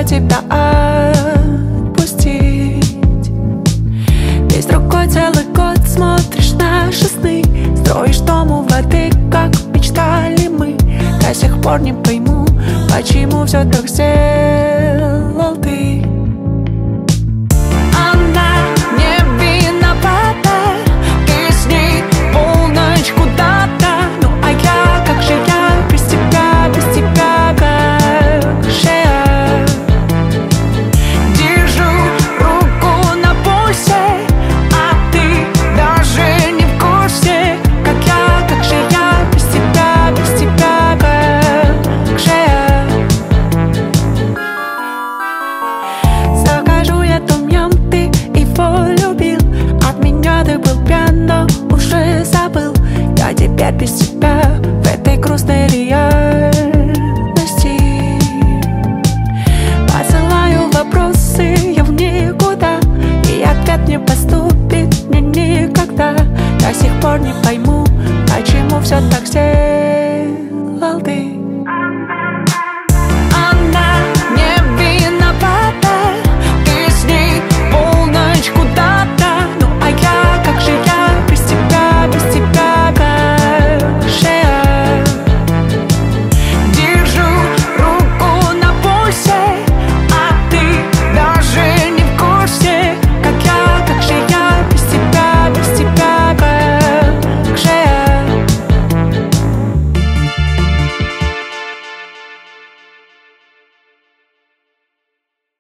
тебя отпустить. Весь другой целый год смотришь наши сны, строишь дом у воды, как мечтали мы. До сих пор не пойму, почему все так сделано.